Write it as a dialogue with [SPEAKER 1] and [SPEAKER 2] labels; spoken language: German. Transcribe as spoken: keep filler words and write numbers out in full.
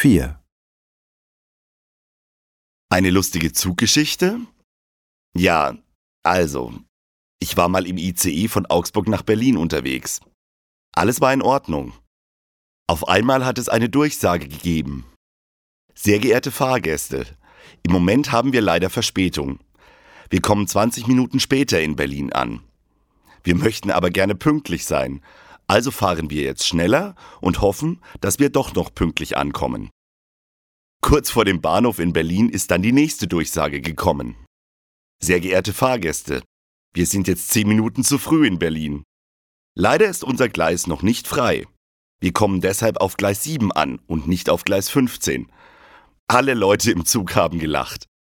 [SPEAKER 1] vier.
[SPEAKER 2] Eine lustige Zuggeschichte? Ja, also, ich war mal im I C E von Augsburg nach Berlin unterwegs. Alles war in Ordnung. Auf einmal hat es eine Durchsage gegeben. Sehr geehrte Fahrgäste, im Moment haben wir leider Verspätung. Wir kommen zwanzig Minuten später in Berlin an. Wir möchten aber gerne pünktlich sein, also fahren wir jetzt schneller und hoffen, dass wir doch noch pünktlich ankommen. Kurz vor dem Bahnhof in Berlin ist dann die nächste Durchsage gekommen. Sehr geehrte Fahrgäste, wir sind jetzt zehn Minuten zu früh in Berlin. Leider ist unser Gleis noch nicht frei. Wir kommen deshalb auf Gleis sieben an und nicht auf Gleis fünfzehn. Alle Leute im Zug haben gelacht.